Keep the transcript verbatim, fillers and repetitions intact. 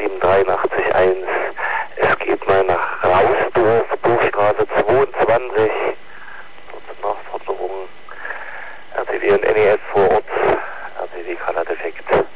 siebenundachtzig eins. Es geht mal nach Rausdorf, Burgstraße zweiundzwanzig. Dort sind Nachforderungen. R T W und N E S vor Ort. R T W Color defekt.